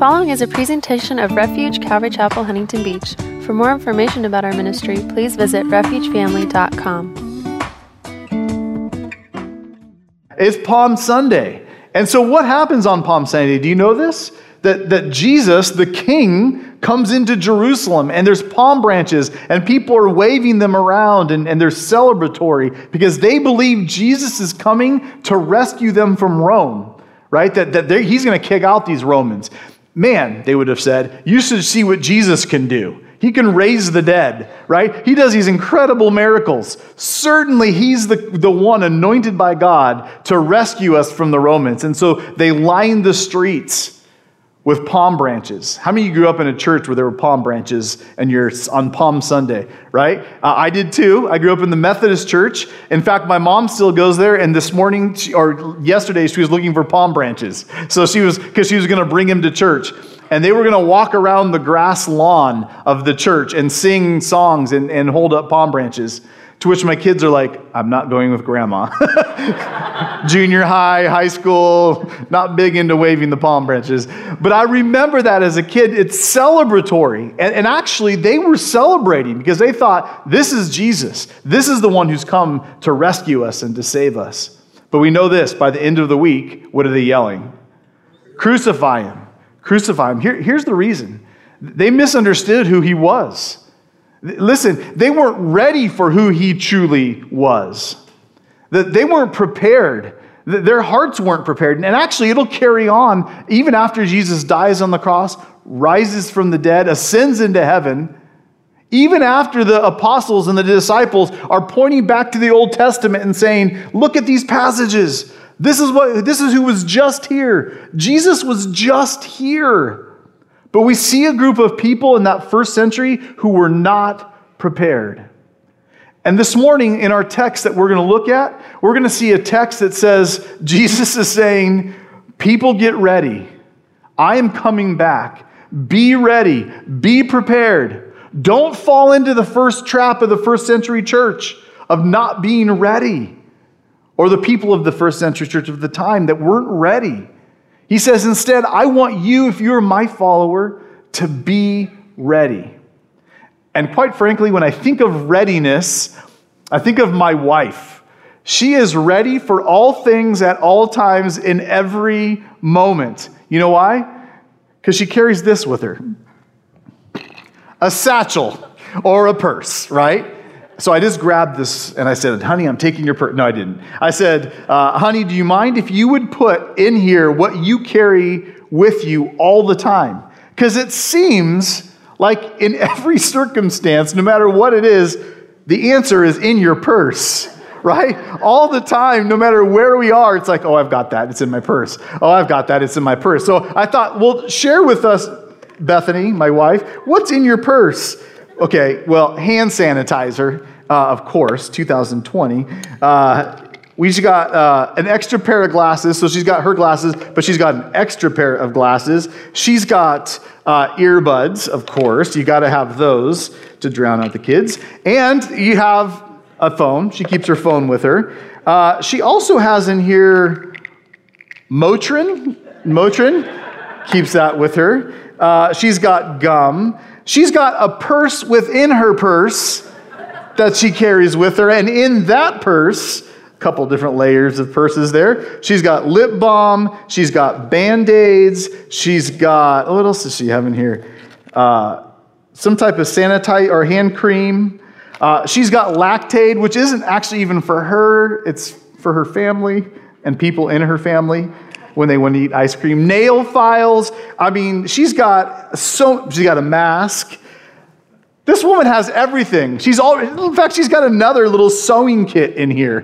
following is a presentation of Refuge Calvary Chapel, Huntington Beach. For more information about our ministry, please visit refugefamily.com. It's Palm Sunday. And so what happens on Palm Sunday? Do you know this? That Jesus, the King, comes into Jerusalem, and there's palm branches, and people are waving them around, and they're celebratory because they believe Jesus is coming to rescue them from Rome, right? That he's going to kick out these Romans. Man, they would have said, you should see what Jesus can do. He can raise the dead, right? He does these incredible miracles. Certainly, he's the one anointed by God to rescue us from the Romans. And so they lined the streets with palm branches. How many of you grew up in a church where there were palm branches and you're on Palm Sunday, right? I did too. I grew up in the Methodist church. In fact, my mom still goes there, and this morning, or yesterday, she was looking for palm branches. So because she was going to bring him to church. And they were going to walk around the grass lawn of the church and sing songs and hold up palm branches. To which my kids are like, I'm not going with grandma. Junior high, high school, not big into waving the palm branches. But I remember that as a kid, it's celebratory. And actually, they were celebrating because they thought, this is Jesus. This is the one who's come to rescue us and to save us. But we know this, by the end of the week, what are they yelling? Crucify him. Crucify him. Here's the reason. They misunderstood who he was. Listen, they weren't ready for who he truly was. They weren't prepared. Their hearts weren't prepared. And actually, it'll carry on even after Jesus dies on the cross, rises from the dead, ascends into heaven. Even after the apostles and the disciples are pointing back to the Old Testament and saying, look at these passages. This is who was just here. Jesus was just here. But we see a group of people in that first century who were not prepared. And this morning in our text that we're going to look at, we're going to see a text that says, Jesus is saying, people get ready. I am coming back. Be ready. Be prepared. Don't fall into the first trap of the first century church of not being ready. Or the people of the first century church of the time that weren't ready. He says, instead, I want you, if you're my follower, to be ready. And quite frankly, when I think of readiness, I think of my wife. She is ready for all things at all times in every moment. You know why? Because she carries this with her. A satchel or a purse, right? So I just grabbed this and I said, honey, I'm taking your purse. No, I didn't. I said, honey, do you mind if you would put in here what you carry with you all the time? Because it seems like in every circumstance, no matter what it is, the answer is in your purse, right? All the time, no matter where we are, it's like, oh, I've got that. It's in my purse. Oh, I've got that. It's in my purse. So I thought, well, share with us, Bethany, my wife, what's in your purse? Okay, well, hand sanitizer. Of course, 2020. She's got an extra pair of glasses. So she's got her glasses, but she's got an extra pair of glasses. She's got earbuds, of course. You got to have those to drown out the kids. And you have a phone. She keeps her phone with her. She also has in here Motrin. Motrin keeps that with her. She's got gum. She's got a purse within her purse that she carries with her. And in that purse, a couple different layers of purses there. She's got lip balm. She's got Band-Aids. She's got, what else does she have in here? Some type of sanitizer or hand cream. She's got Lactaid, which isn't actually even for her. It's for her family and people in her family when they want to eat ice cream. Nail files. I mean, she's got a mask. This woman has everything. In fact, she's got another little sewing kit in here.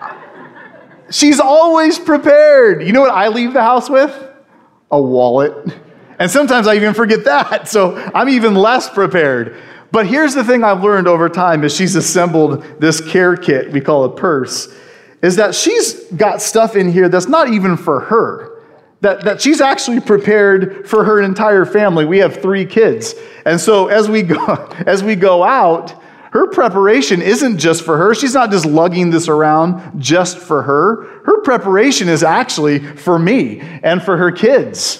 She's always prepared. You know what I leave the house with? A wallet. And sometimes I even forget that. So I'm even less prepared. But here's the thing I've learned over time as she's assembled this care kit, we call a purse, is that she's got stuff in here that's not even for her. That she's actually prepared for her entire family. We have 3 kids. And so as we go out, her preparation isn't just for her. She's not just lugging this around just for her. Her preparation is actually for me and for her kids.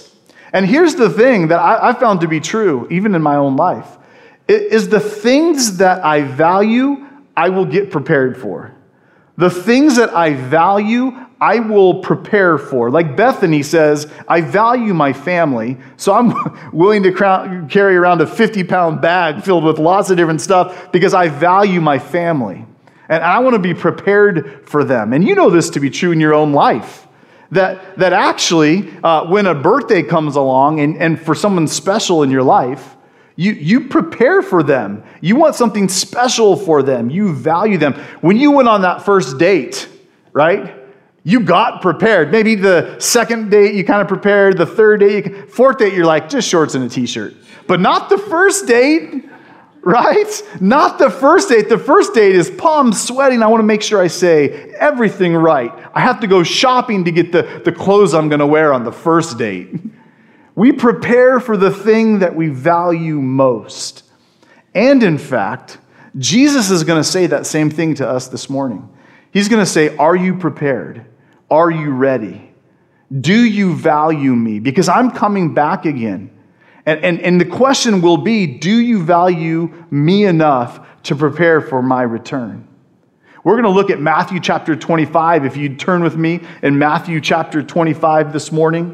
And here's the thing that I found to be true, even in my own life, is the things that I value, I will get prepared for. The things that I value, I will prepare for. Like Bethany says, I value my family, so I'm willing to carry around a 50-pound bag filled with lots of different stuff because I value my family. And I want to be prepared for them. And you know this to be true in your own life. That actually, when a birthday comes along and for someone special in your life, you prepare for them. You want something special for them. You value them. When you went on that first date, right? You got prepared. Maybe the second date you kind of prepared. The third date, fourth date, you're like, just shorts and a t-shirt. But not the first date, right? Not the first date. The first date is palms sweating. I want to make sure I say everything right. I have to go shopping to get the clothes I'm going to wear on the first date. We prepare for the thing that we value most. And in fact, Jesus is going to say that same thing to us this morning. He's going to say, are you prepared? Are you ready? Do you value me? Because I'm coming back again. And the question will be, do you value me enough to prepare for my return? We're going to look at Matthew chapter 25. If you'd turn with me in Matthew chapter 25 this morning.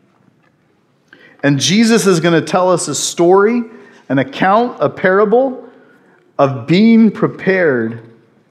And Jesus is going to tell us a story, an account, a parable of being prepared.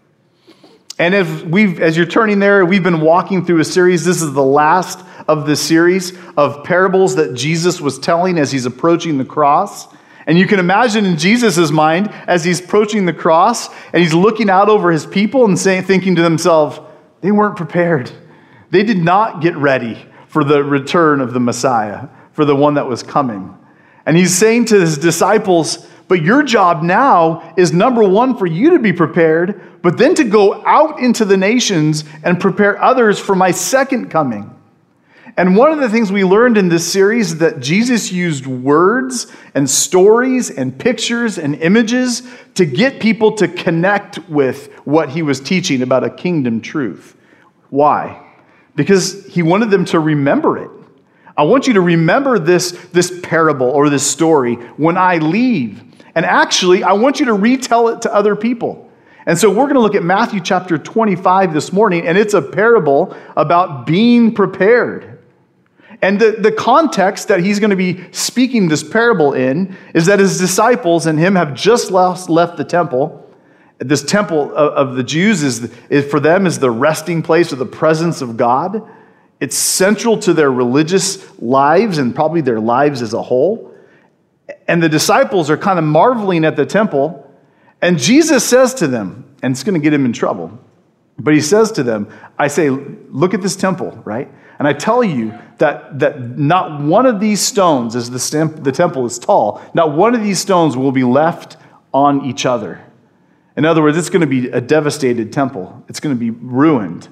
And as you're turning there, we've been walking through a series. This is the last of the series of parables that Jesus was telling as he's approaching the cross. And you can imagine in Jesus' mind, as he's approaching the cross, and he's looking out over his people and thinking to themselves, they weren't prepared. They did not get ready for the return of the Messiah, for the one that was coming. And he's saying to his disciples, but your job now is, number one, for you to be prepared, but then to go out into the nations and prepare others for my second coming. And one of the things we learned in this series is that Jesus used words and stories and pictures and images to get people to connect with what he was teaching about a kingdom truth. Why? Because he wanted them to remember it. I want you to remember this parable or this story when I leave. And actually, I want you to retell it to other people. And so we're going to look at Matthew chapter 25 this morning, and it's a parable about being prepared. And the context that he's going to be speaking this parable in is that his disciples and him have just left the temple. This temple of the Jews is for them is the resting place of the presence of God. It's central to their religious lives and probably their lives as a whole. And the disciples are kind of marveling at the temple. And Jesus says to them, and it's going to get him in trouble, but he says to them, I say, look at this temple, right? And I tell you that not one of these stones, as the temple is tall, not one of these stones will be left on each other. In other words, it's going to be a devastated temple. It's going to be ruined.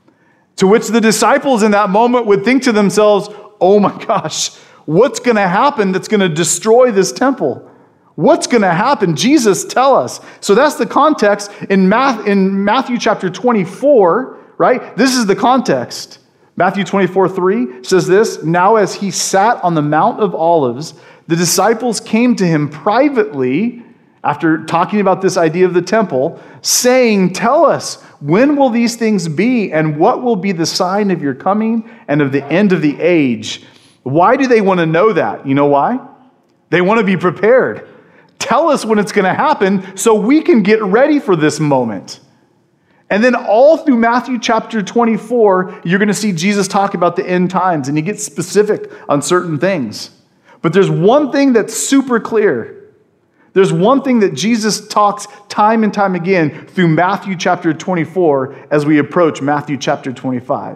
To which the disciples in that moment would think to themselves, oh my gosh, what's going to happen that's going to destroy this temple? What's going to happen? Jesus, tell us. So that's the context in Matthew chapter 24, right? This is the context. Matthew 24:3 says this, now as he sat on the Mount of Olives, the disciples came to him privately after talking about this idea of the temple, saying, tell us, when will these things be, and what will be the sign of your coming and of the end of the age? Why do they want to know that? You know why? They want to be prepared. Tell us when it's going to happen so we can get ready for this moment. And then all through Matthew chapter 24, you're going to see Jesus talk about the end times, and he gets specific on certain things. But there's one thing that's super clear. There's one thing that Jesus talks time and time again through Matthew chapter 24 as we approach Matthew chapter 25,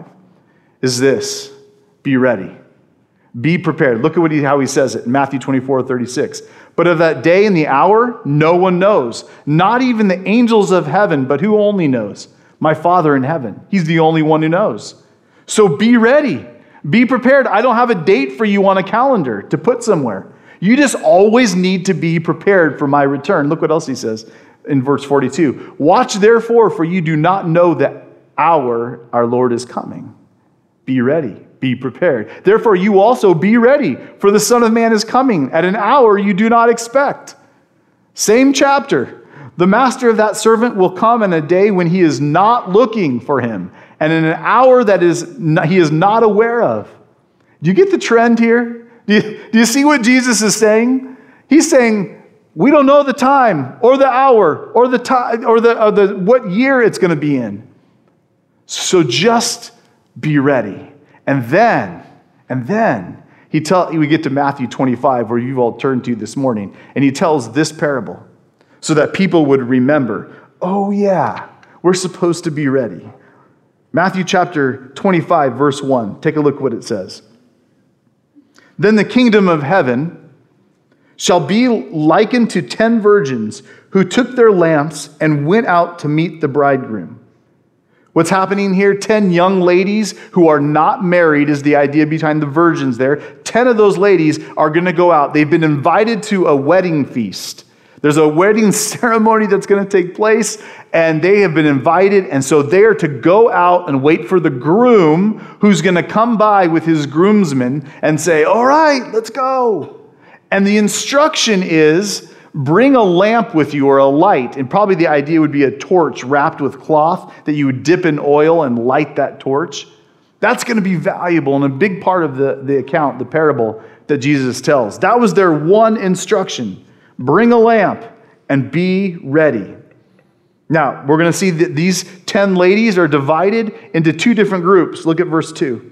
is this: be ready. Be prepared. Look at how he says it in Matthew 24:36. But of that day and the hour, no one knows, not even the angels of heaven, but who only knows? My Father in heaven. He's the only one who knows. So be ready. Be prepared. I don't have a date for you on a calendar to put somewhere. You just always need to be prepared for my return. Look what else he says in verse 42. Watch therefore, for you do not know the hour our Lord is coming. Be ready. be prepared. Therefore, you also be ready, for the Son of Man is coming at an hour you do not expect. Same chapter. The master of that servant will come in a day when he is not looking for him, and in an hour that he is not aware of. Do you get the trend here? Do you see what Jesus is saying? He's saying, we don't know the time or the hour or the time or the what year it's going to be in. So just be ready. And then we get to Matthew 25, where you've all turned to this morning, and he tells this parable so that people would remember, oh yeah, we're supposed to be ready. Matthew chapter 25, verse 1. Take a look what it says. Then the kingdom of heaven shall be likened to 10 virgins who took their lamps and went out to meet the bridegroom. What's happening here? 10 young ladies who are not married is the idea behind the virgins there. 10 of those ladies are going to go out. They've been invited to a wedding feast. There's a wedding ceremony that's going to take place, and they have been invited, and so they are to go out and wait for the groom, who's going to come by with his groomsmen and say, all right, let's go. And the instruction is, bring a lamp with you or a light, and probably the idea would be a torch wrapped with cloth that you would dip in oil and light that torch. That's going to be valuable and a big part of the account, the parable that Jesus tells. That was their one instruction. Bring a lamp and be ready. Now, we're going to see that these 10 ladies are divided into two different groups. Look at verse 2.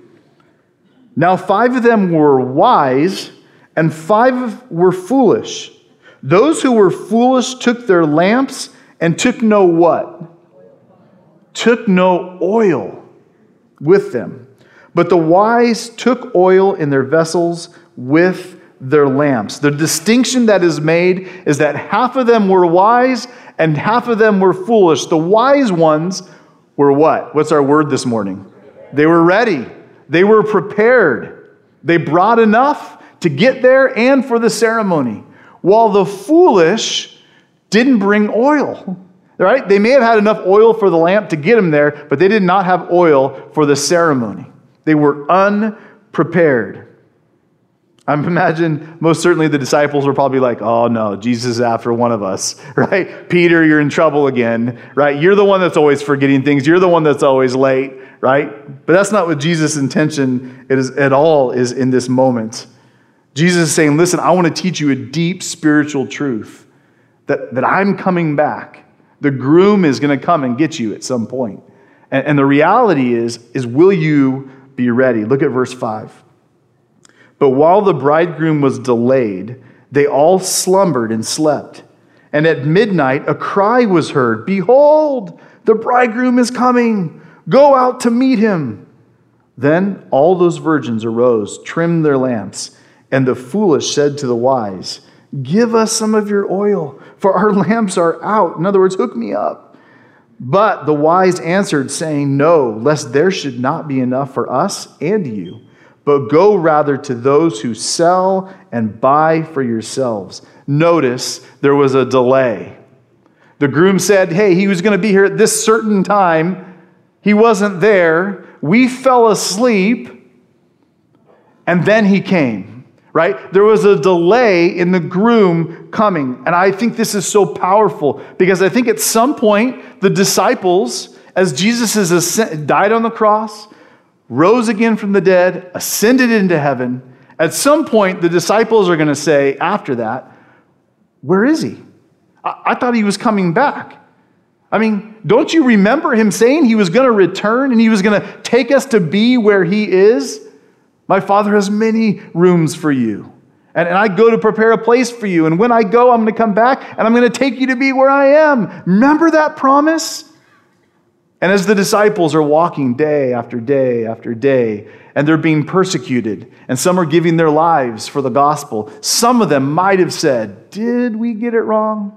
Now 5 of them were wise and 5 were foolish. Those who were foolish took their lamps and took no what? Took no oil with them. But the wise took oil in their vessels with their lamps. The distinction that is made is that half of them were wise and half of them were foolish. The wise ones were what? What's our word this morning? They were ready. They were prepared. They brought enough to get there and for the ceremony. While the foolish didn't bring oil. Right? They may have had enough oil for the lamp to get them there, but they did not have oil for the ceremony. They were unprepared. I imagine most certainly the disciples were probably like, oh no, Jesus is after one of us, right? Peter, you're in trouble again, right? You're the one that's always forgetting things. You're the one that's always late, right? But that's not what Jesus' intention is at all is in this moment. Jesus is saying, listen, I want to teach you a deep spiritual truth that I'm coming back. The groom is going to come and get you at some point. And the reality is will you be ready? Look at verse 5. But while the bridegroom was delayed, they all slumbered and slept. And at midnight, a cry was heard, behold, the bridegroom is coming. Go out to meet him. Then all those virgins arose, trimmed their lamps, and the foolish said to the wise, give us some of your oil, for our lamps are out. In other words, hook me up. But the wise answered, saying, no, lest there should not be enough for us and you. But go rather to those who sell and buy for yourselves. Notice there was a delay. The groom said, hey, he was going to be here at this certain time. He wasn't there. We fell asleep. And then he came, right? There was a delay in the groom coming. And I think this is so powerful because I think at some point the disciples, as Jesus died on the cross, rose again from the dead, ascended into heaven. At some point, the disciples are going to say after that, where is he? I thought he was coming back. I mean, don't you remember him saying he was going to return and he was going to take us to be where he is? My Father has many rooms for you. And I go to prepare a place for you. And when I go, I'm going to come back and I'm going to take you to be where I am. Remember that promise? And as the disciples are walking day after day after day, and they're being persecuted, and some are giving their lives for the gospel, some of them might have said, did we get it wrong?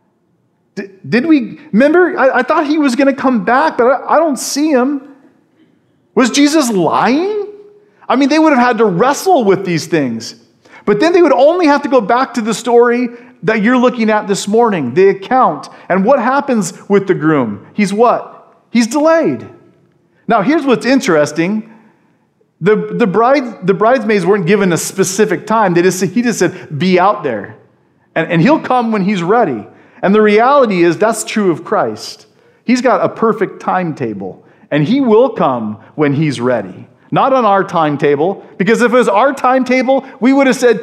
Did we? Remember, I thought he was going to come back, but I don't see him. Was Jesus lying? I mean, they would have had to wrestle with these things. But then they would only have to go back to the story that you're looking at this morning, the account. And what happens with the groom? He's what? He's delayed. Now, here's what's interesting. The bridesmaids weren't given a specific time. He just said, be out there. And he'll come when he's ready. And the reality is that's true of Christ. He's got a perfect timetable. And he will come when he's ready. Not on our timetable. Because if it was our timetable, we would have said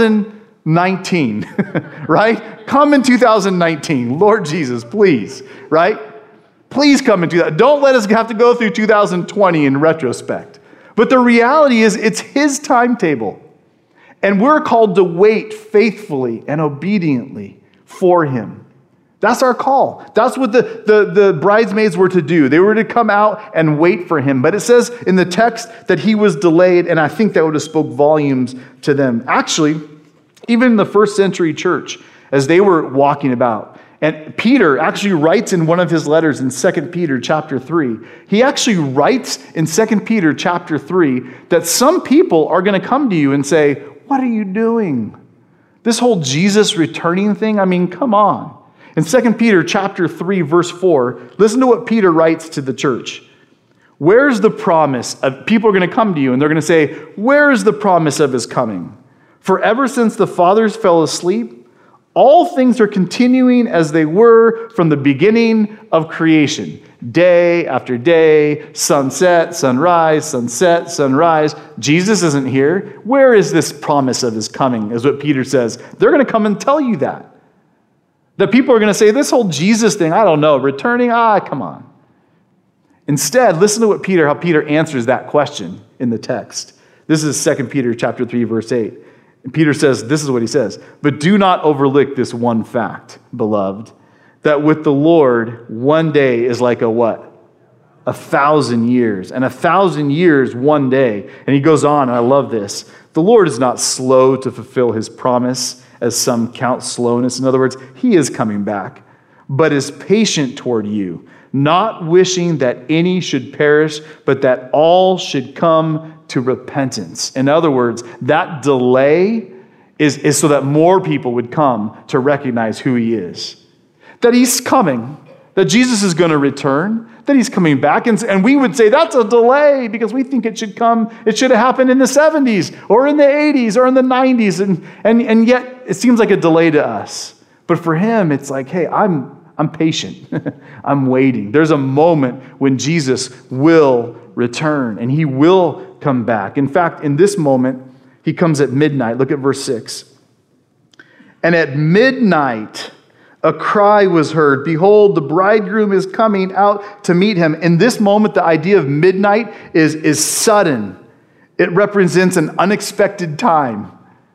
2019. Right? Come in 2019. Lord Jesus, please. Right? Please come into that. Don't let us have to go through 2020 in retrospect. But the reality is it's his timetable. And we're called to wait faithfully and obediently for him. That's our call. That's what the bridesmaids were to do. They were to come out and wait for him. But it says in the text that he was delayed, and I think that would have spoke volumes to them. Actually, even in the first century church, as they were walking about, and Peter actually writes in one of his letters in 2 Peter chapter 3, he actually writes in 2 Peter chapter 3 that some people are going to come to you and say, what are you doing? This whole Jesus returning thing, I mean, come on. In 2 Peter chapter 3, verse 4, listen to what Peter writes to the church. Where's the promise of, people are going to come to you and they're going to say, where is the promise of his coming? For ever since the fathers fell asleep, all things are continuing as they were from the beginning of creation. Day after day, sunset, sunrise, sunset, sunrise. Jesus isn't here. Where is this promise of his coming, is what Peter says. They're going to come and tell you that. That people are going to say, this whole Jesus thing, I don't know, returning, come on. Instead, listen to what how Peter answers that question in the text. This is 2 Peter chapter 3, verse 8. And Peter says, this is what he says, but do not overlook this one fact, beloved, that with the Lord, one day is like a what? 1,000 years. And 1,000 years, one day. And he goes on, and I love this. The Lord is not slow to fulfill his promise, as some count slowness. In other words, he is coming back, but is patient toward you, not wishing that any should perish, but that all should come to repentance. In other words, that delay is so that more people would come to recognize who he is. That he's coming, that Jesus is going to return, that he's coming back. And we would say that's a delay because we think it should have happened in the 70s or in the 80s or in the 90s. And yet it seems like a delay to us. But for him, it's like, hey, I'm patient. I'm waiting. There's a moment when Jesus will return and he will come back. In fact, in this moment, he comes at midnight. Look at verse 6. And at midnight, a cry was heard. Behold, the bridegroom is coming out to meet him. In this moment, the idea of midnight is sudden. It represents an unexpected time.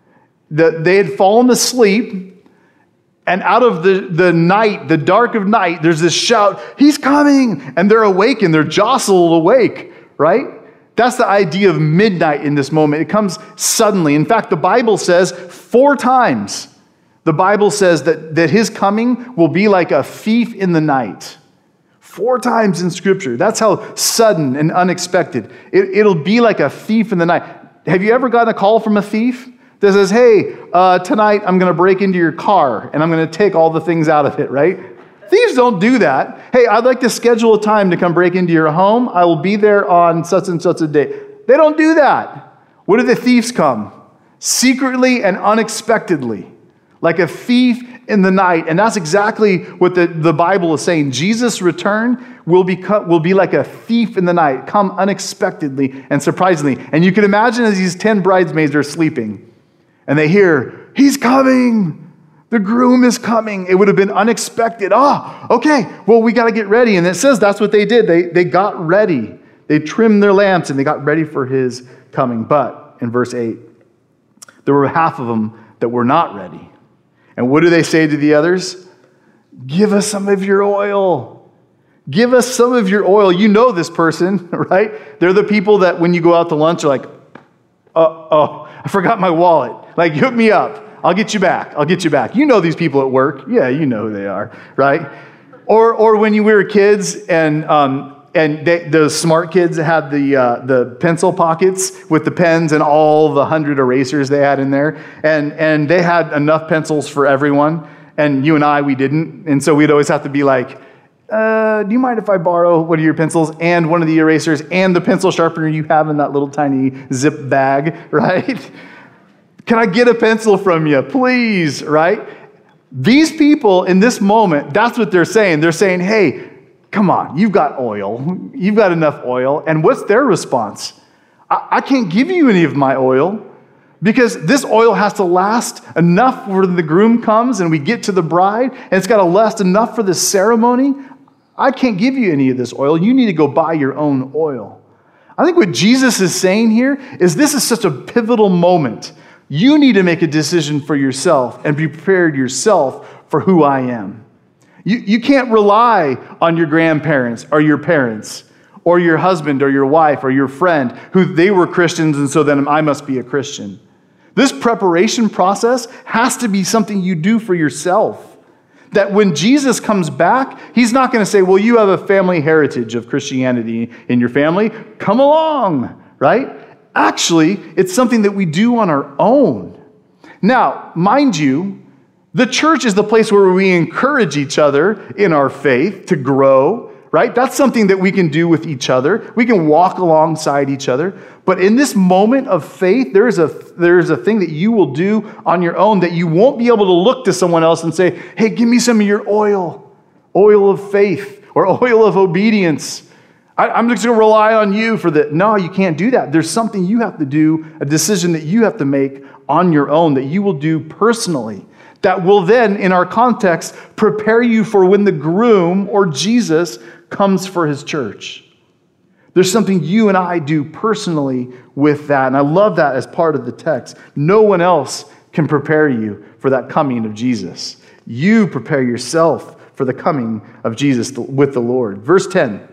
They had fallen asleep, and out of the night, the dark of night, there's this shout, he's coming! And they're awake and they're jostled awake, right? That's the idea of midnight in this moment. It comes suddenly. In fact, the Bible says 4 times, the Bible says that his coming will be like a thief in the night. 4 times in Scripture. That's how sudden and unexpected. It'll be like a thief in the night. Have you ever gotten a call from a thief that says, hey, tonight I'm going to break into your car and I'm going to take all the things out of it, right? Thieves don't do that. Hey, I'd like to schedule a time to come break into your home. I will be there on such and such a day. They don't do that. What do the thieves come? Secretly and unexpectedly, like a thief in the night. And that's exactly what the Bible is saying. Jesus' return will be like a thief in the night, come unexpectedly and surprisingly. And you can imagine as these 10 bridesmaids are sleeping and they hear, he's coming. The groom is coming. It would have been unexpected. Okay, well, we got to get ready. And it says that's what they did. They got ready. They trimmed their lamps and they got ready for his coming. But in verse 8, there were half of them that were not ready. And what do they say to the others? Give us some of your oil. Give us some of your oil. You know this person, right? They're the people that when you go out to lunch are like, I forgot my wallet. Like, hook me up. I'll get you back. I'll get you back. You know these people at work. Yeah, you know who they are, right? Or when you were kids and the smart kids had the pencil pockets with the pens and all the 100 erasers they had in there. And they had enough pencils for everyone. And you and I, we didn't. And so we'd always have to be like, do you mind if I borrow one of your pencils and one of the erasers and the pencil sharpener you have in that little tiny zip bag, right? Can I get a pencil from you, please, right? These people in this moment, that's what they're saying. They're saying, hey, come on, you've got oil. You've got enough oil. And what's their response? I can't give you any of my oil because this oil has to last enough when the groom comes and we get to the bride, and it's got to last enough for the ceremony. I can't give you any of this oil. You need to go buy your own oil. I think what Jesus is saying here is this is such a pivotal moment. You need to make a decision for yourself and be prepared yourself for who I am. You can't rely on your grandparents or your parents or your husband or your wife or your friend who they were Christians and so then I must be a Christian. This preparation process has to be something you do for yourself. That when Jesus comes back, he's not going to say, well, you have a family heritage of Christianity in your family. Come along, right? Actually, it's something that we do on our own. Now, mind you, the church is the place where we encourage each other in our faith to grow, right? That's something that we can do with each other. We can walk alongside each other. But in this moment of faith, there's a thing that you will do on your own that you won't be able to look to someone else and say, hey, give me some of your oil of faith or oil of obedience. I'm just going to rely on you for that. No, you can't do that. There's something you have to do, a decision that you have to make on your own that you will do personally. That will then, in our context, prepare you for when the groom or Jesus comes for his church. There's something you and I do personally with that. And I love that as part of the text. No one else can prepare you for that coming of Jesus. You prepare yourself for the coming of Jesus with the Lord. Verse 10.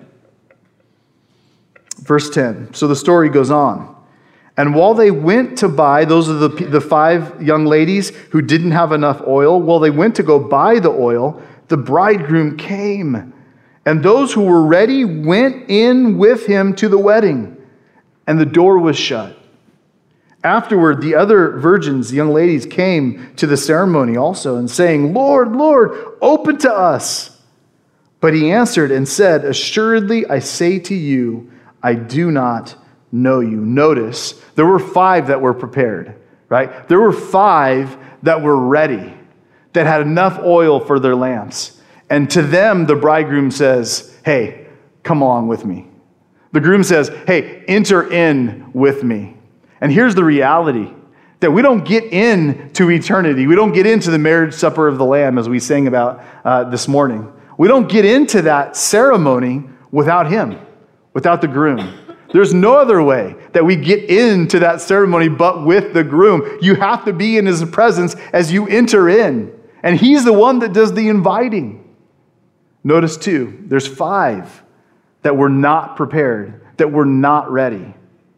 So the story goes on. And while they went to buy, those are the 5 young ladies who didn't have enough oil, while they went to go buy the oil, the bridegroom came. And those who were ready went in with him to the wedding, and the door was shut. Afterward, the other virgins, the young ladies, came to the ceremony also, and saying, Lord, Lord, open to us. But he answered and said, assuredly, I say to you, I do not know you. Notice, there were 5 that were prepared, right? There were 5 that were ready, that had enough oil for their lamps. And to them, the bridegroom says, hey, come along with me. The groom says, hey, enter in with me. And here's the reality, that we don't get into eternity. We don't get into the marriage supper of the Lamb, as we sang about this morning. We don't get into that ceremony without him, without the groom. There's no other way that we get into that ceremony but with the groom. You have to be in his presence as you enter in. And he's the one that does the inviting. Notice too, there's 5 that were not prepared, that were not ready.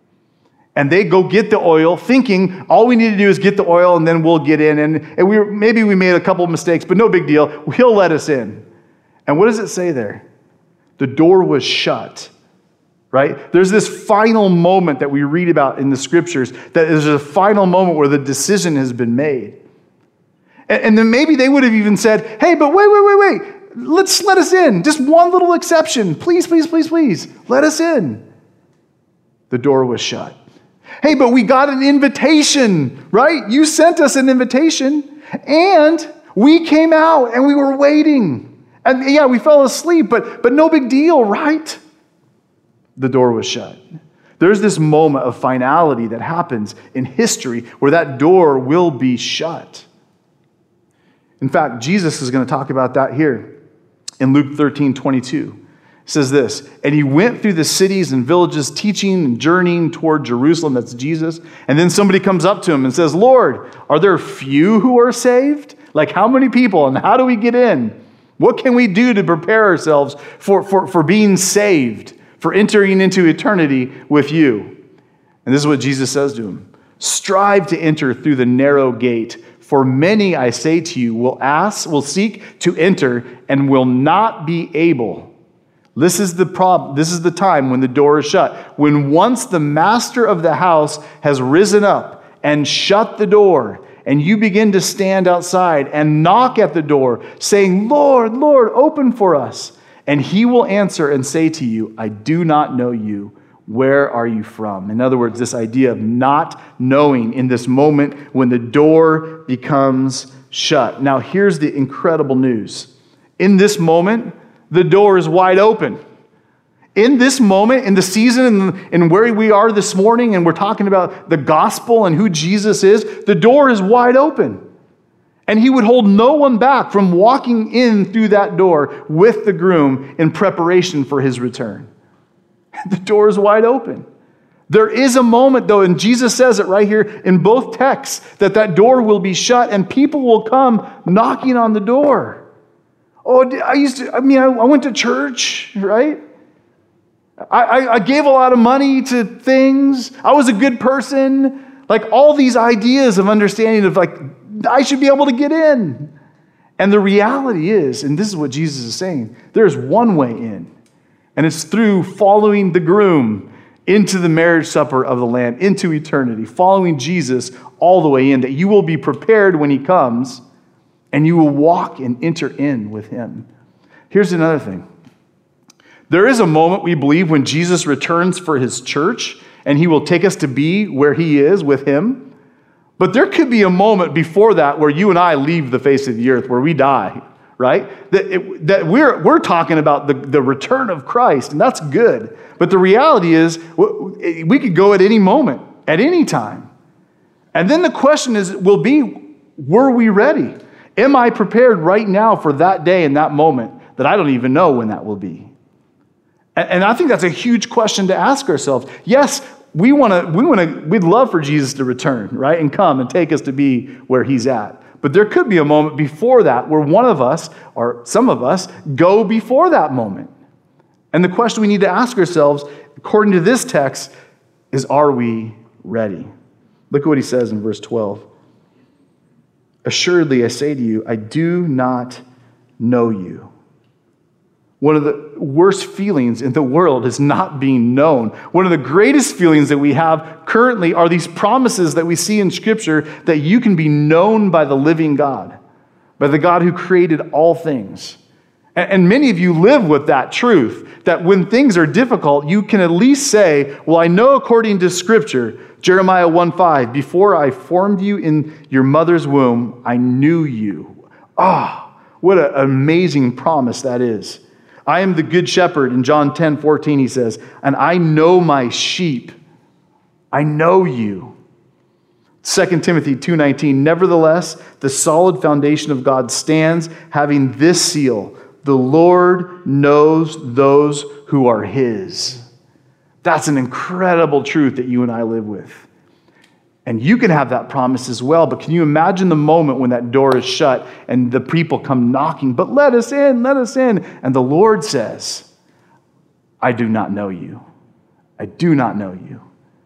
And they go get the oil thinking all we need to do is get the oil and then we'll get in. And maybe we made a couple of mistakes, but no big deal. He'll let us in. And what does it say there? The door was shut. Right? There's this final moment that we read about in the scriptures, that is a final moment where the decision has been made. And then maybe they would have even said, hey, but wait. Let us in. Just one little exception. Please. Let us in. The door was shut. Hey, but we got an invitation, right? You sent us an invitation, and we came out and we were waiting. And yeah, we fell asleep, but no big deal, right? The door was shut. There's this moment of finality that happens in history where that door will be shut. In fact, Jesus is going to talk about that here in Luke 13:22. It says this, and he went through the cities and villages teaching and journeying toward Jerusalem. That's Jesus. And then somebody comes up to him and says, Lord, are there few who are saved? Like how many people and how do we get in? What can we do to prepare ourselves for being saved, for entering into eternity with you? And this is what Jesus says to him. Strive to enter through the narrow gate, for many, I say to you, will seek to enter and will not be able. This is the problem. This is the time when the door is shut. When once the master of the house has risen up and shut the door, and you begin to stand outside and knock at the door, saying, Lord, Lord, open for us. And he will answer and say to you, I do not know you. Where are you from? In other words, this idea of not knowing in this moment when the door becomes shut. Now, here's the incredible news. In this moment, the door is wide open. In this moment, in the season, and where we are this morning, and we're talking about the gospel and who Jesus is, the door is wide open. And he would hold no one back from walking in through that door with the groom in preparation for his return. The door is wide open. There is a moment, though, and Jesus says it right here in both texts, that door will be shut and people will come knocking on the door. Oh, I went to church, right? I gave a lot of money to things. I was a good person. Like all these ideas of understanding of like, I should be able to get in. And the reality is, and this is what Jesus is saying, there's one way in. And it's through following the groom into the marriage supper of the Lamb, into eternity, following Jesus all the way in, that you will be prepared when he comes and you will walk and enter in with him. Here's another thing. There is a moment, we believe, when Jesus returns for his church and he will take us to be where he is with him. But there could be a moment before that where you and I leave the face of the earth, where we die, right? That we're talking about the return of Christ, and that's good. But the reality is we could go at any moment, at any time. And then the question will be, were we ready? Am I prepared right now for that day and that moment that I don't even know when that will be? And I think that's a huge question to ask ourselves. Yes, we'd love for Jesus to return, right? And come and take us to be where he's at. But there could be a moment before that where one of us, or some of us, go before that moment. And the question we need to ask ourselves, according to this text, is, are we ready? Look at what he says in verse 12. Assuredly, I say to you, I do not know you. One of the worst feelings in the world is not being known. One of the greatest feelings that we have currently are these promises that we see in Scripture that you can be known by the living God, by the God who created all things. And many of you live with that truth, that when things are difficult, you can at least say, well, I know according to Scripture, Jeremiah 1:5, before I formed you in your mother's womb, I knew you. What an amazing promise that is. I am the good shepherd. In John 10:14, he says, and I know my sheep. I know you. 2 Timothy 2:19, nevertheless, the solid foundation of God stands, having this seal, the Lord knows those who are his. That's an incredible truth that you and I live with. And you can have that promise as well, but can you imagine the moment when that door is shut and the people come knocking, but let us in, and the Lord says, I do not know you. I do not know you.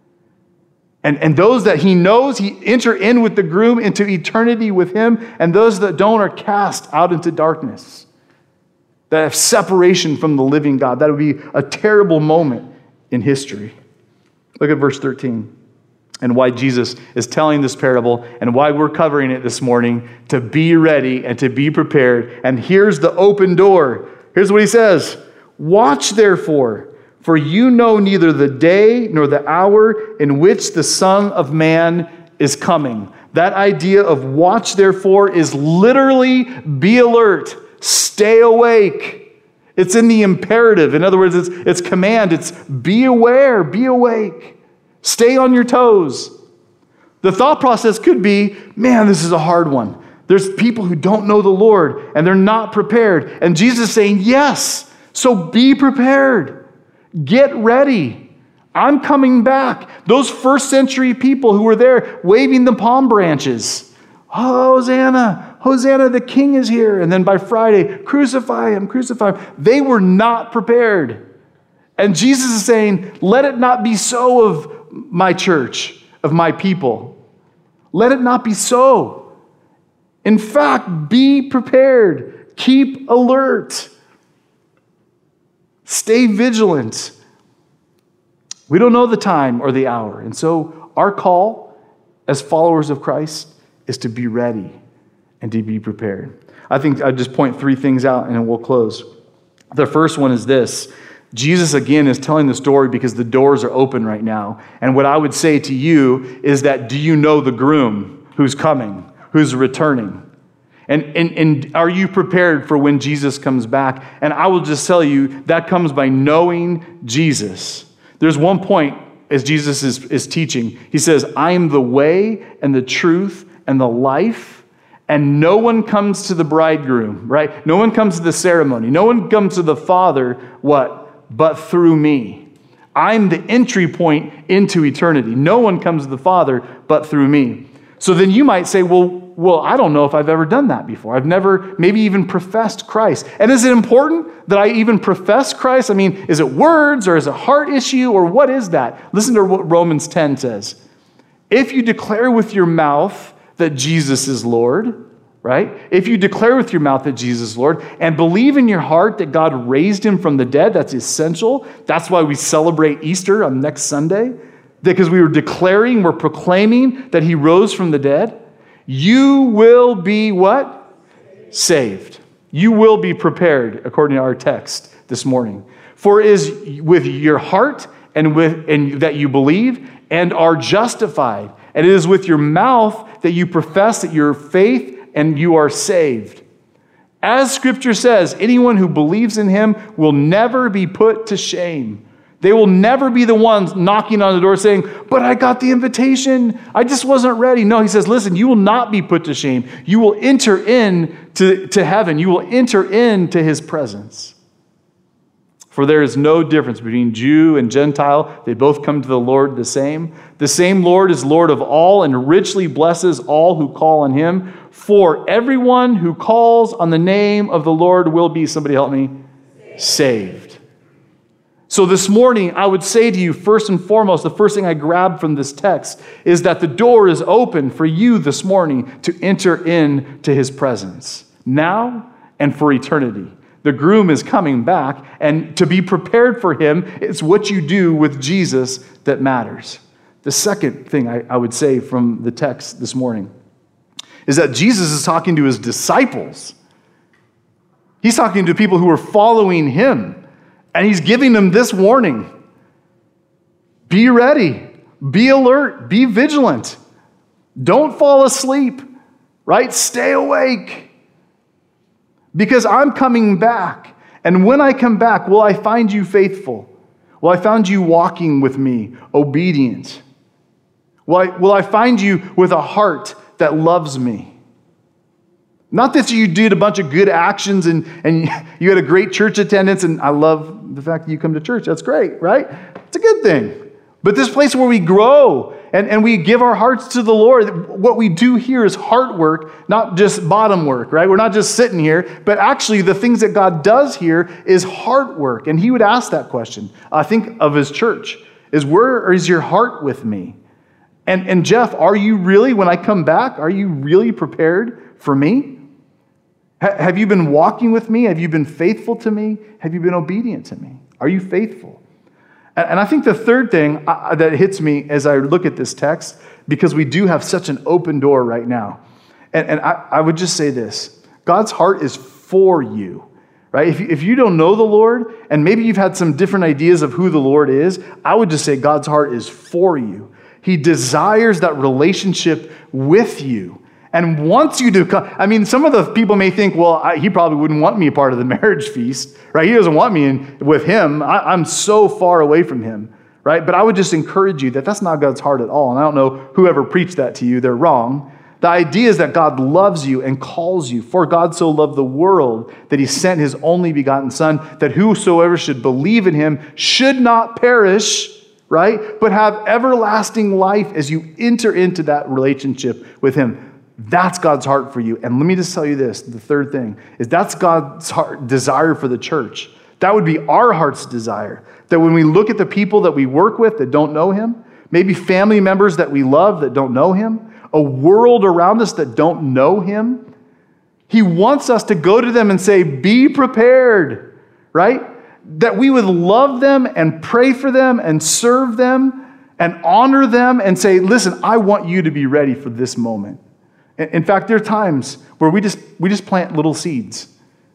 And those that he knows, he enter in with the groom into eternity with him, and those that don't are cast out into darkness. That have separation from the living God. That would be a terrible moment in history. Look at verse 13. And why Jesus is telling this parable and why we're covering it this morning, to be ready and to be prepared. And here's the open door. Here's what he says. Watch therefore, for you know neither the day nor the hour in which the Son of Man is coming. That idea of watch therefore is literally be alert, stay awake. It's in the imperative. In other words, it's command. It's be aware, be awake. Stay on your toes. The thought process could be, man, this is a hard one. There's people who don't know the Lord and they're not prepared. And Jesus is saying, yes, so be prepared. Get ready. I'm coming back. Those first century people who were there waving the palm branches. Hosanna, Hosanna, the king is here. And then by Friday, crucify him, crucify him. They were not prepared. And Jesus is saying, let it not be so of my church, of my people. Let it not be so. In fact, be prepared. Keep alert. Stay vigilant. We don't know the time or the hour. And so our call as followers of Christ is to be ready and to be prepared. I think I'll just point three things out and then we'll close. The first one is this. Jesus, again, is telling the story because the doors are open right now. And what I would say to you is that, do you know the groom who's coming, who's returning? And are you prepared for when Jesus comes back? And I will just tell you, that comes by knowing Jesus. There's one point as Jesus is teaching. He says, I am the way and the truth and the life, and no one comes to the bridegroom, right? No one comes to the ceremony. No one comes to the Father, what? But through me. I'm the entry point into eternity. No one comes to the Father but through me. So then you might say, well, I don't know if I've ever done that before. I've never maybe even professed Christ. And is it important that I even profess Christ? I mean, is it words or is it a heart issue or what is that? Listen to what Romans 10 says. If you declare with your mouth that Jesus is Lord, right? If you declare with your mouth that Jesus is Lord and believe in your heart that God raised him from the dead, that's essential. That's why we celebrate Easter on next Sunday, because we were declaring, we're proclaiming that he rose from the dead. You will be what? Saved. You will be prepared, according to our text this morning. For it is with your heart and that you believe and are justified. And it is with your mouth that you profess that your faith and you are saved. As Scripture says, anyone who believes in him will never be put to shame. They will never be the ones knocking on the door saying, but I got the invitation. I just wasn't ready. No, he says, listen, you will not be put to shame. You will enter into heaven. You will enter into his presence. For there is no difference between Jew and Gentile. They both come to the Lord the same. The same Lord is Lord of all and richly blesses all who call on him. For everyone who calls on the name of the Lord will be, somebody help me, saved. So this morning, I would say to you, first and foremost, the first thing I grabbed from this text is that the door is open for you this morning to enter into his presence, now and for eternity. The groom is coming back, and to be prepared for him, it's what you do with Jesus that matters. The second thing I would say from the text this morning is that Jesus is talking to his disciples. He's talking to people who are following him, and he's giving them this warning. Be ready, be alert, be vigilant. Don't fall asleep, right? Stay awake. Because I'm coming back. And when I come back, will I find you faithful? Will I find you walking with me, obedient? Will I find you with a heart that loves me? Not that you did a bunch of good actions and you had a great church attendance, and I love the fact that you come to church. That's great, right? It's a good thing. But this place where we grow and we give our hearts to the Lord, what we do here is heart work, not just bottom work, right? We're not just sitting here, but actually the things that God does here is heart work. And he would ask that question, I think, of his church, is where is your heart with me? And Jeff, are you really, when I come back, are you really prepared for me? Have you been walking with me? Have you been faithful to me? Have you been obedient to me? Are you faithful? And I think the third thing that hits me as I look at this text, because we do have such an open door right now, and I would just say this, God's heart is for you, right? If you don't know the Lord, and maybe you've had some different ideas of who the Lord is, I would just say God's heart is for you. He desires that relationship with you and wants you to come. I mean, some of the people may think, well, he probably wouldn't want me a part of the marriage feast, right? He doesn't want me with him. I'm so far away from him, right? But I would just encourage you that that's not God's heart at all. And I don't know whoever preached that to you, they're wrong. The idea is that God loves you and calls you. For God so loved the world that he sent his only begotten Son, that whosoever should believe in him should not perish, right? But have everlasting life as you enter into that relationship with him. That's God's heart for you. And let me just tell you this, the third thing, is that's God's heart desire for the church. That would be our heart's desire. That when we look at the people that we work with that don't know him, maybe family members that we love that don't know him, a world around us that don't know him, he wants us to go to them and say, be prepared, right? That we would love them and pray for them and serve them and honor them and say, listen, I want you to be ready for this moment. In fact, there are times where we just plant little seeds.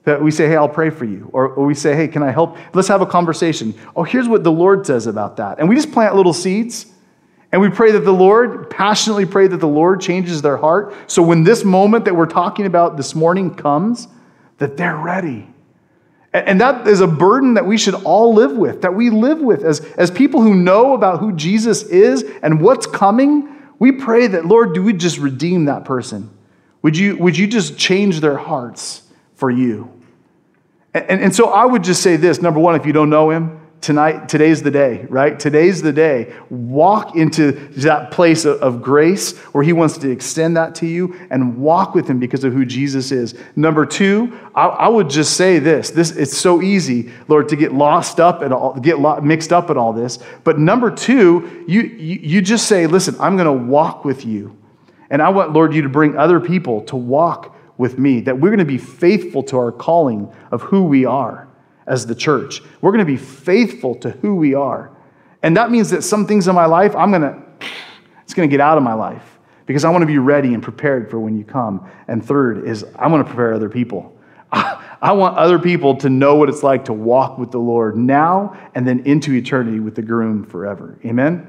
That we say, hey, I'll pray for you. Or we say, hey, can I help? Let's have a conversation. Oh, here's what the Lord says about that. And we just plant little seeds. And we pray that the Lord, passionately pray that the Lord changes their heart. So when this moment that we're talking about this morning comes, that they're ready. And that is a burden that we should all live with, that we live with. As people who know about who Jesus is and what's coming, we pray that, Lord, do we just redeem that person? Would you just change their hearts for you? And so I would just say this. Number one, if you don't know him, today's the day, right? Today's the day. Walk into that place of grace where he wants to extend that to you and walk with him because of who Jesus is. Number two, I would just say this. It's so easy, Lord, to get mixed up in all this. But number two, you just say, listen, I'm going to walk with you. And I want, Lord, you to bring other people to walk with me, that we're going to be faithful to our calling of who we are as the church. We're going to be faithful to who we are. And that means that some things in my life, it's going to get out of my life because I want to be ready and prepared for when you come. And third is I want to prepare other people. I want other people to know what it's like to walk with the Lord now and then into eternity with the groom forever. Amen?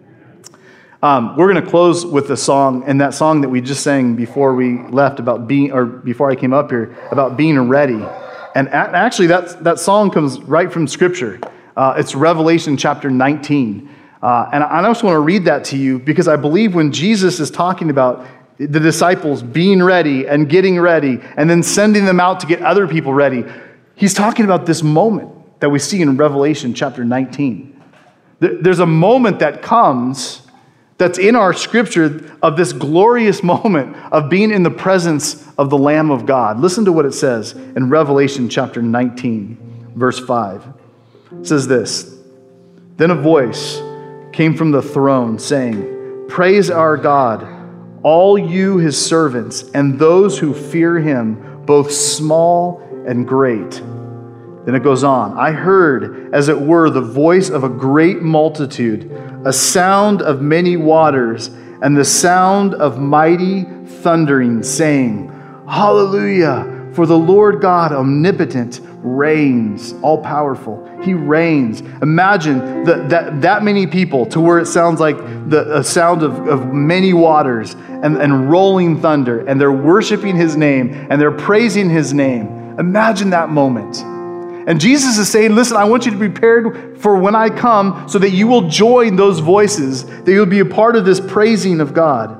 We're going to close with a song, and that song that we just sang before we left before I came up here, about being ready. And actually, that song comes right from Scripture. It's Revelation chapter 19. And I just want to read that to you because I believe when Jesus is talking about the disciples being ready and getting ready and then sending them out to get other people ready, he's talking about this moment that we see in Revelation chapter 19. There's a moment that comes that's in our Scripture of this glorious moment of being in the presence of the Lamb of God. Listen to what it says in Revelation chapter 19, verse 5. It says this, "Then a voice came from the throne saying, 'Praise our God, all you his servants, and those who fear him, both small and great.'" Then it goes on, "I heard, as it were, the voice of a great multitude, a sound of many waters, and the sound of mighty thundering, saying, 'Hallelujah, for the Lord God omnipotent reigns,'" all-powerful. He reigns. Imagine that many people to where it sounds like a sound of many waters and rolling thunder, and they're worshiping his name, and they're praising his name. Imagine that moment. And Jesus is saying, listen, I want you to be prepared for when I come so that you will join those voices, that you'll be a part of this praising of God.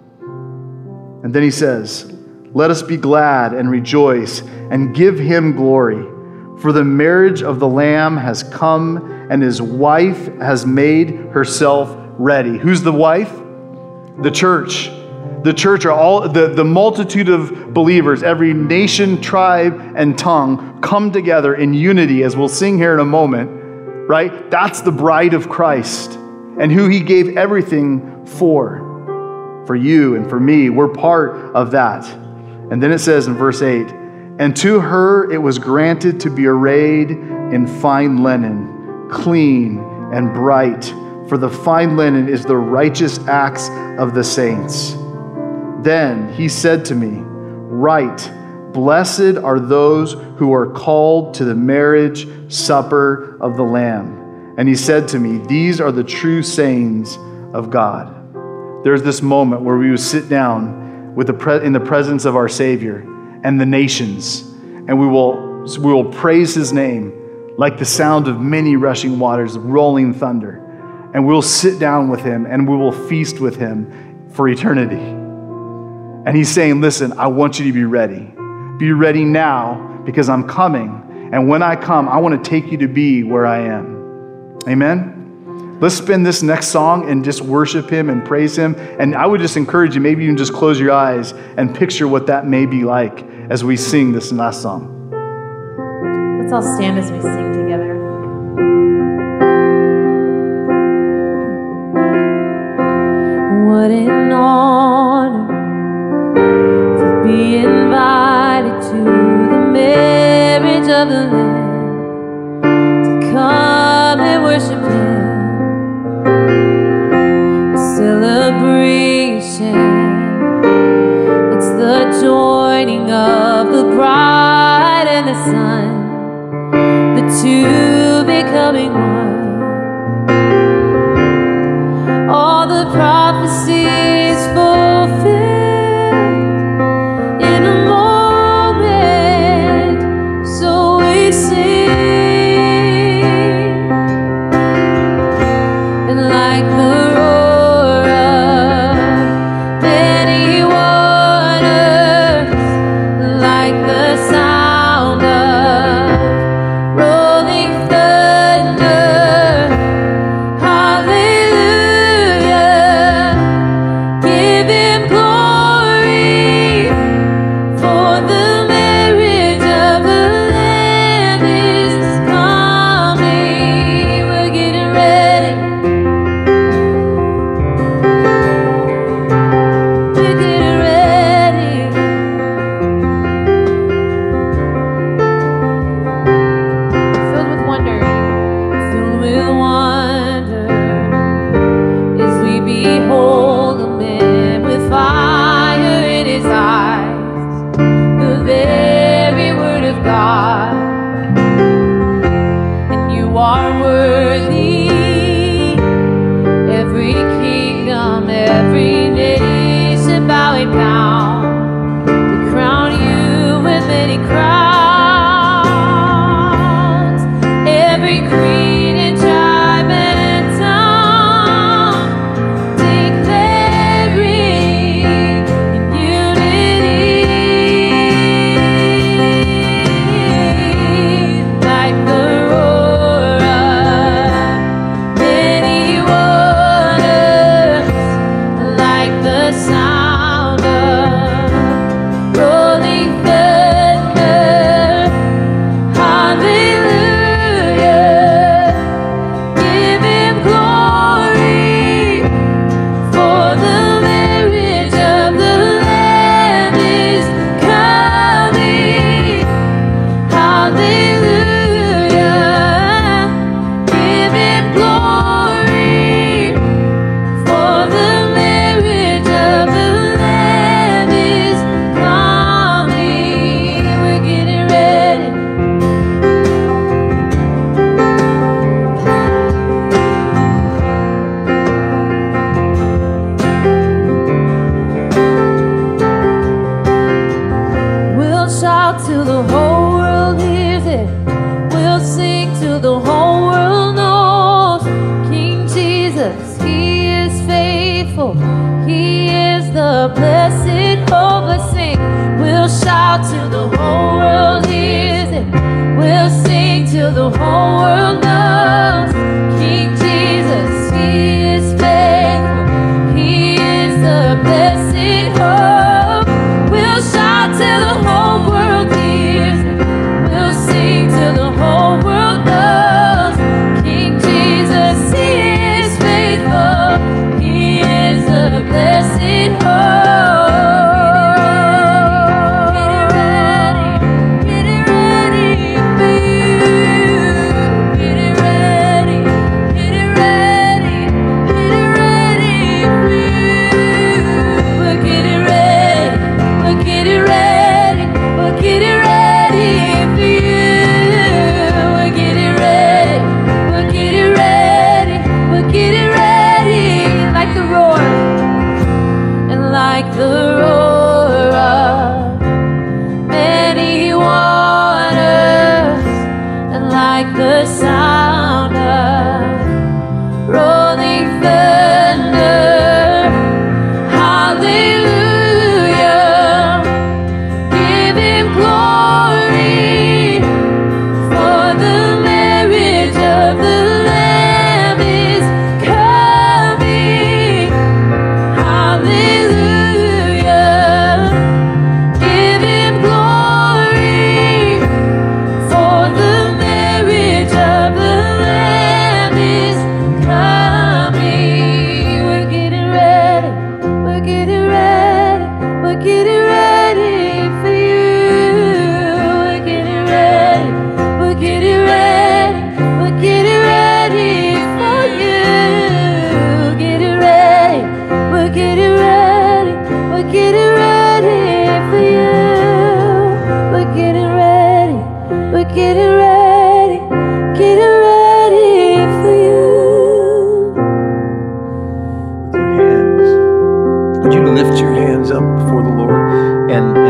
And then he says, "Let us be glad and rejoice and give him glory. For the marriage of the Lamb has come and his wife has made herself ready." Who's the wife? The church. The church are all the multitude of believers, every nation, tribe, and tongue come together in unity, as we'll sing here in a moment, right? That's the bride of Christ and who he gave everything for you and for me. We're part of that. And then it says in verse 8, "And to her it was granted to be arrayed in fine linen, clean and bright, for the fine linen is the righteous acts of the saints." Then he said to me, "Write, blessed are those who are called to the marriage supper of the Lamb." And he said to me, "These are the true sayings of God." There's this moment where we would sit down in the presence of our Savior and the nations, and we will praise his name like the sound of many rushing waters, rolling thunder. And we'll sit down with him and we will feast with him for eternity. And he's saying, listen, I want you to be ready. Be ready now because I'm coming. And when I come, I want to take you to be where I am. Amen? Let's spend this next song and just worship him and praise him. And I would just encourage you, maybe you can just close your eyes and picture what that may be like as we sing this last song. Let's all stand as we sing together. What an honor to be invited to the marriage of the Lamb, to come and worship him, a celebration. It's the joining of the bride and the Son, the two becoming one. All the prophecies fulfilled in a moment, so we sing. And like the roar of many waters, like the sound of rolling thunder, hallelujah, give him glory, for the marriage of the Lamb is coming. We're getting ready. We're getting ready. Filled with wonder. Filled with wonder as we behold a man with fire in his eyes, the very word of God. And you are worthy, every kingdom, every nation bowing down. We crown you with many crowns, every creed and tribe and tongue, declaring in unity, like the roar of many waters, like the sound of rolling thunder, hallelujah, give him glory, for the marriage of the Lamb is coming, hallelujah, give him glory, for the marriage of the Lamb is coming. We're getting ready. We'll shout till the whole world hears it. We'll sing till the whole world knows. King Jesus, he is faithful. He is the blessed hope. Let's sing. We'll shout till the whole world hears it. We'll sing till the whole world knows. King Jesus, he is faithful. He is the blessed hope. We'll shout till the whole world hears it. We'll sing till the whole world knows. King Jesus, he is faithful. He is the blessed hope. Get it ready for you. Get it ready. Get it ready. Get it ready for you. We're getting ready. We're getting ready.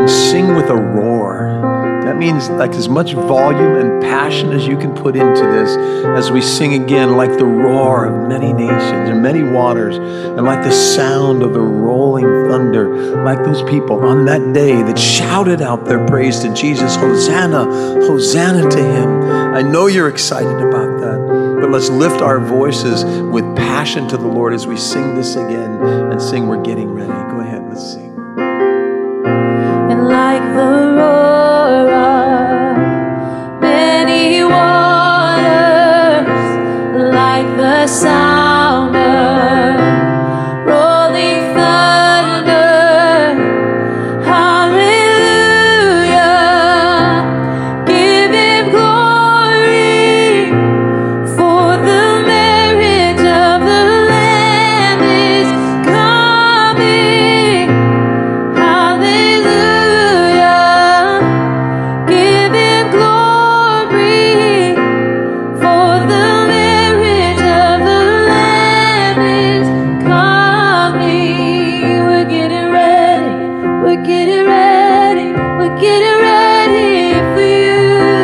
and sing with a roar. That means like as much volume and passion as you can put into this as we sing again, like the roar of many nations and many waters, and like the sound of the rolling thunder, like those people on that day that shouted out their praise to Jesus. Hosanna, Hosanna to him. I know you're excited about that, but let's lift our voices with passion to the Lord as we sing this again and sing We're Getting Ready. Go ahead, let's sing. And like the roar of many waters, like the sound of rolling thunder, hallelujah, give him glory, for the marriage of the Lamb is coming, hallelujah, give him glory, for the marriage of the Lamb is coming. We're getting ready, we're getting ready, we're getting ready for you.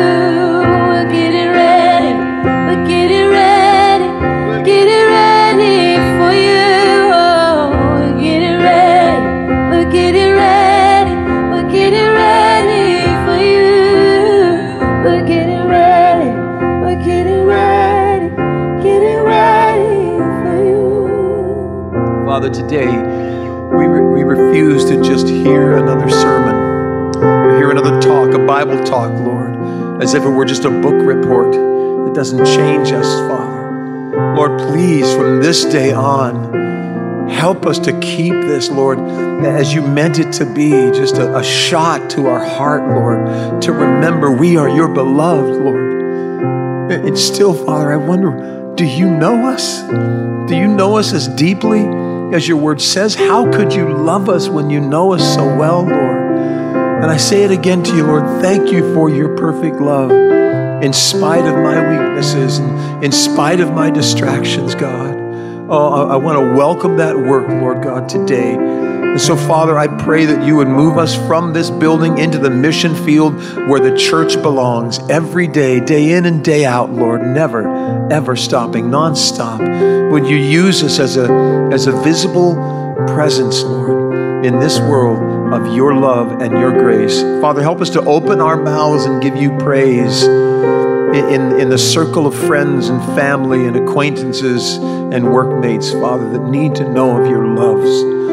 We're getting ready, we're getting ready, we're getting ready for you. Oh, we're getting ready, we're getting ready, we're getting ready for you. We're getting ready, we're getting ready, getting ready for you. Father, today we refuse to just hear another sermon or hear another talk, a Bible talk, Lord, as if it were just a book report that doesn't change us, Father. Lord, please, from this day on, help us to keep this, Lord, as you meant it to be, just a shot to our heart, Lord, to remember we are your beloved, Lord. And still, Father, I wonder, do you know us? Do you know us as deeply as your word says? How could you love us when you know us so well, Lord? And I say it again to you, Lord, thank you for your perfect love in spite of my weaknesses and in spite of my distractions, God. Oh, I want to welcome that work, Lord God, today. And so, Father, I pray that you would move us from this building into the mission field where the church belongs every day, day in and day out, Lord, never, ever stopping, nonstop. Would you use us as a visible presence, Lord, in this world of your love and your grace. Father, help us to open our mouths and give you praise in the circle of friends and family and acquaintances and workmates, Father, that need to know of your love,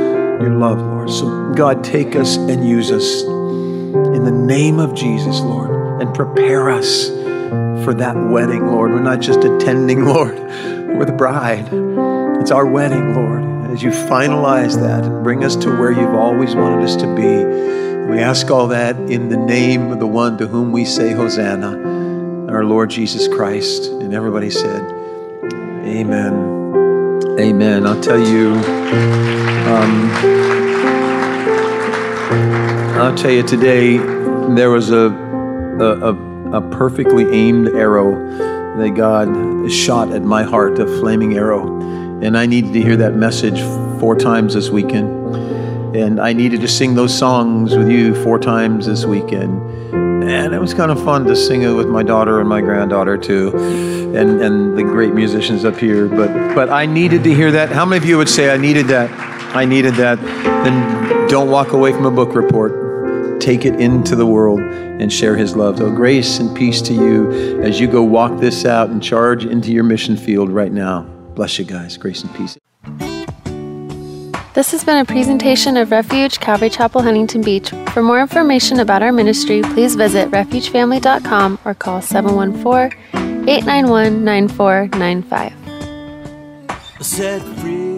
Lord. So, God, take us and use us in the name of Jesus, Lord, and prepare us for that wedding, Lord. We're not just attending, Lord. We're the bride. It's our wedding, Lord. As you finalize that and bring us to where you've always wanted us to be, we ask all that in the name of the one to whom we say Hosanna, our Lord Jesus Christ. And everybody said, amen. Amen. I'll tell you today, there was a perfectly aimed arrow that God shot at my heart, a flaming arrow. And I needed to hear that message 4 times this weekend. And I needed to sing those songs with you 4 times this weekend. And it was kind of fun to sing it with my daughter and my granddaughter too, and the great musicians up here. But I needed to hear that. How many of you would say I needed that? I needed that. Then don't walk away from a book report. Take it into the world and share his love. So grace and peace to you as you go walk this out and charge into your mission field right now. Bless you guys. Grace and peace. This has been a presentation of Refuge Calvary Chapel, Huntington Beach. For more information about our ministry, please visit refugefamily.com or call 714-891-9495. Set free.